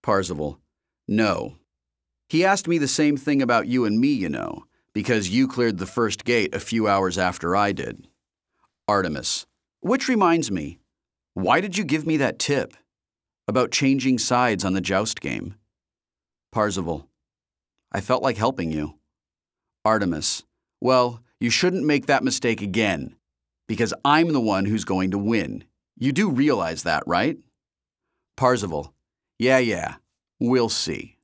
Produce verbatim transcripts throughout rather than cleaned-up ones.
Parzival: No. He asked me the same thing about you and me, you know, because you cleared the first gate a few hours after I did. Artemis: Which reminds me, why did you give me that tip about changing sides on the joust game? Parzival: I felt like helping you. Artemis: Well, you shouldn't make that mistake again, because I'm the one who's going to win. You do realize that, right? Parzival: Yeah, yeah, we'll see.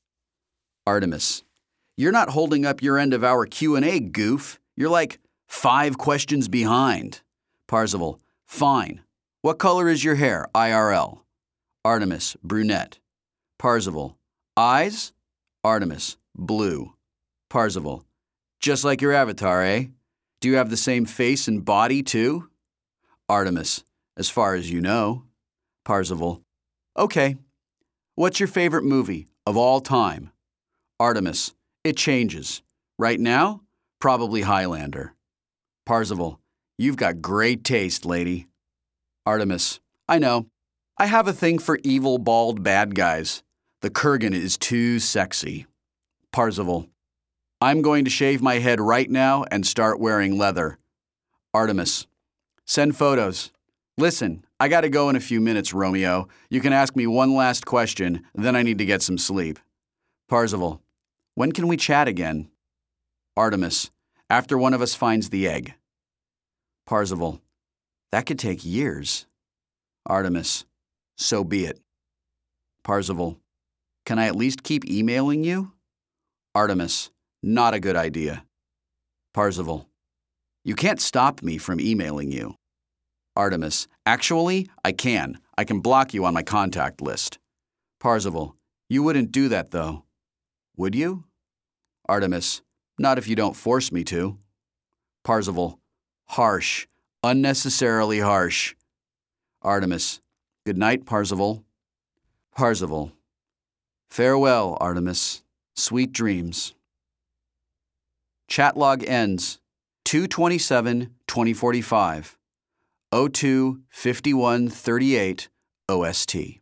Artemis: You're not holding up your end of our Q and A, goof. You're like five questions behind. Parzival: Fine. What color is your hair, I R L? Artemis: Brunette. Parzival: Eyes? Artemis: Blue. Parzival: Just like your avatar, eh? Do you have the same face and body, too? Artemis: As far as you know. Parzival: Okay. What's your favorite movie of all time? Artemis: It changes. Right now, probably Highlander. Parzival: You've got great taste, lady. Artemis: I know. I have a thing for evil, bald, bad guys. The Kurgan is too sexy. Parzival: I'm going to shave my head right now and start wearing leather. Artemis: Send photos. Listen, I gotta go in a few minutes, Romeo. You can ask me one last question, then I need to get some sleep. Parzival: When can we chat again? Artemis: After one of us finds the egg. Parzival: That could take years. Artemis: So be it. Parzival: Can I at least keep emailing you? Artemis: Not a good idea. Parzival: You can't stop me from emailing you. Artemis: Actually, I can. I can block you on my contact list. Parzival: You wouldn't do that, though. Would you? Artemis: Not if you don't force me to. Parzival: Harsh. Unnecessarily harsh. Artemis: Good night, Parzival. Parzival: Farewell, Artemis. Sweet dreams. Chat log ends two twenty-seven twenty forty-five, oh two fifty-one thirty-eight O S T.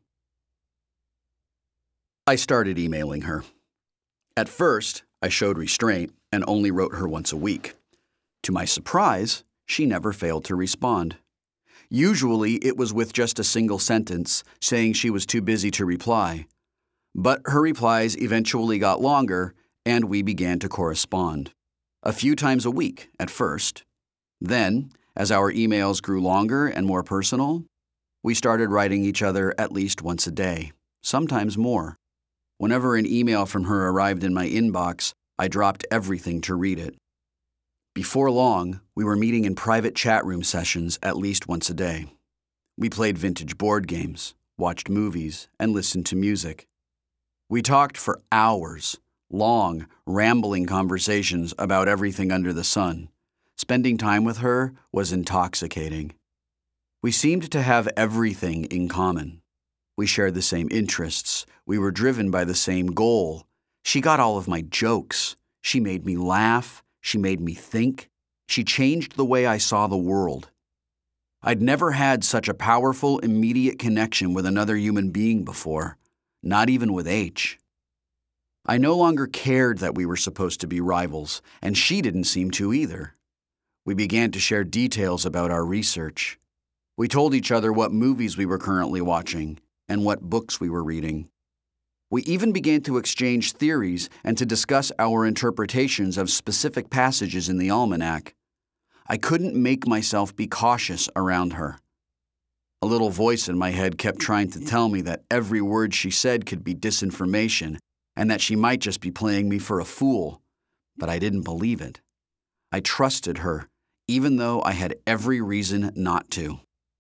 I started emailing her. At first, I showed restraint and only wrote her once a week. To my surprise, she never failed to respond. Usually, it was with just a single sentence saying she was too busy to reply. But her replies eventually got longer, and we began to correspond. A few times a week at first. Then, as our emails grew longer and more personal, we started writing each other at least once a day, sometimes more. Whenever an email from her arrived in my inbox, I dropped everything to read it. Before long, we were meeting in private chat room sessions at least once a day. We played vintage board games, watched movies, and listened to music. We talked for hours, long, rambling conversations about everything under the sun. Spending time with her was intoxicating. We seemed to have everything in common. We shared the same interests. We were driven by the same goal. She got all of my jokes. She made me laugh. She made me think. She changed the way I saw the world. I'd never had such a powerful, immediate connection with another human being before, not even with H. I no longer cared that we were supposed to be rivals, and she didn't seem to either. We began to share details about our research. We told each other what movies we were currently watching and what books we were reading. We even began to exchange theories and to discuss our interpretations of specific passages in the almanac. I couldn't make myself be cautious around her. A little voice in my head kept trying to tell me that every word she said could be disinformation and that she might just be playing me for a fool, but I didn't believe it. I trusted her, even though I had every reason not to.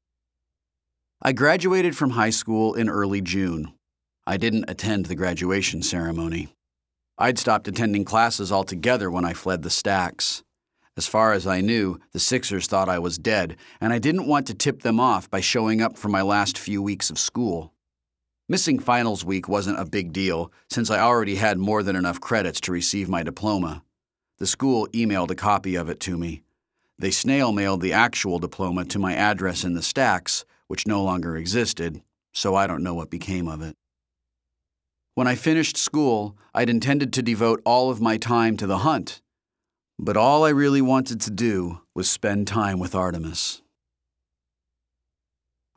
I graduated from high school in early June. I didn't attend the graduation ceremony. I'd stopped attending classes altogether when I fled the Stacks. As far as I knew, the Sixers thought I was dead, and I didn't want to tip them off by showing up for my last few weeks of school. Missing finals week wasn't a big deal, since I already had more than enough credits to receive my diploma. The school emailed a copy of it to me. They snail-mailed the actual diploma to my address in the Stacks, which no longer existed, so I don't know what became of it. When I finished school, I'd intended to devote all of my time to the hunt, but all I really wanted to do was spend time with Artemis.